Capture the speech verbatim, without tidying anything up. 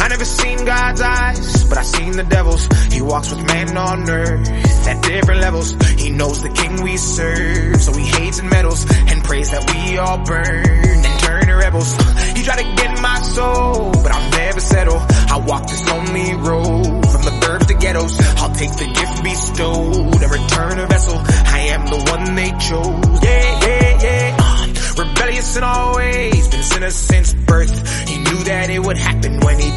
I never seen God's eyes, but I seen the devil's. He walks with man on earth at different levels. He knows the king we serve, so he hates and meddles and prays that we all burn and turn to rebels. He tried to get my soul, but I'll never settle. I walk this lonely road from the burbs to ghettos. I'll take the gift bestowed and return a vessel. I am the one they chose. Yeah, yeah, yeah. Uh, rebellious in all ways, been a sinner since birth. He knew that it would happen when he